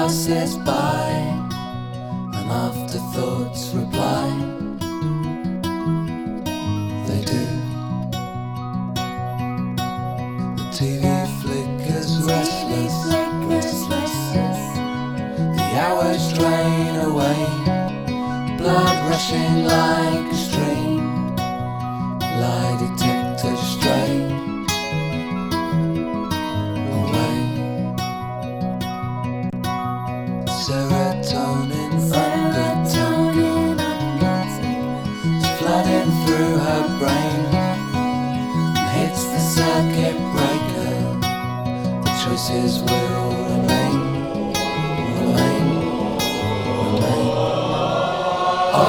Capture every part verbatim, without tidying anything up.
passes by and afterthoughts reply. They do. The T V flickers restless, the hours drain away, blood rushing like a stream, lie detectors strain away. Serotonin undertone is flooding through her brain and hits the circuit breaker. The choices will remain, remain, remain. Oh,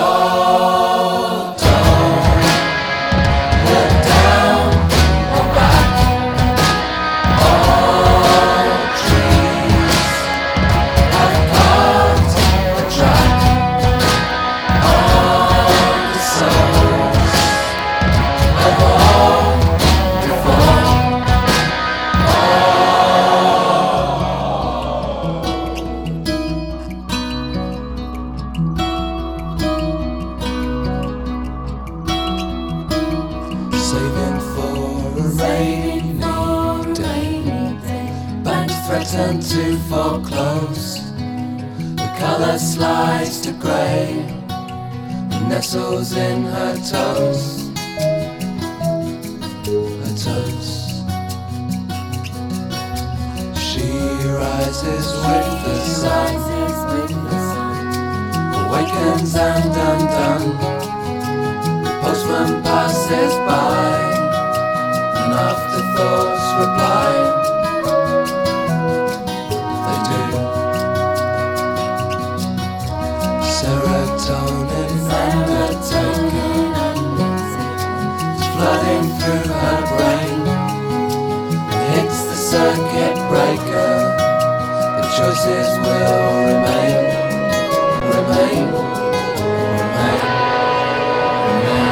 don't look down or back. All trees have carved a track on the souls of all before. Saving for a rainy day, banks threaten to foreclose. The colour slides to grey and nestles in her toes, her toes. She rises with the sun, awakens and undone. The postman passes by and afterthoughts reply. They do. Serotonin undertaking is flooding through her brain and hits the circuit breaker. The choices will remain, remain, remain, remain.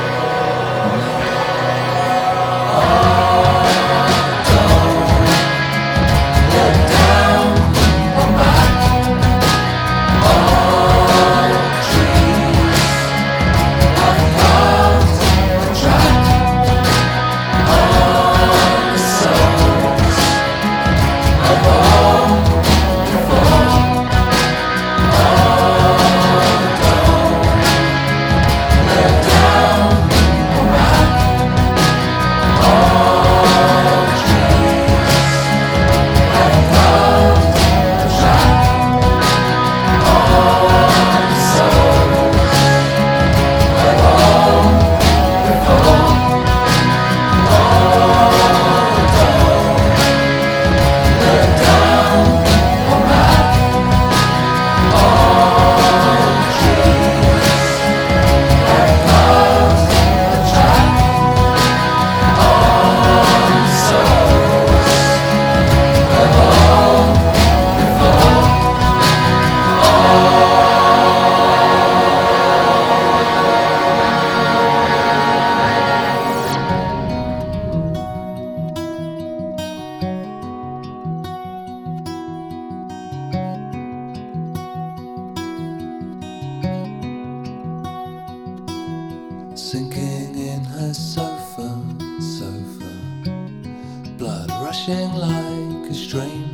Sinking in her sofa, sofa, blood rushing like a stream.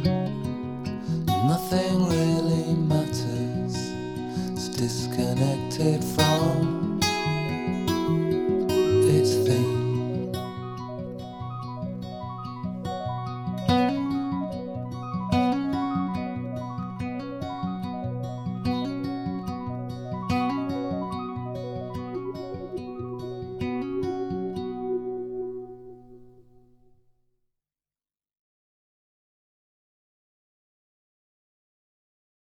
Nothing really matters, it's disconnected from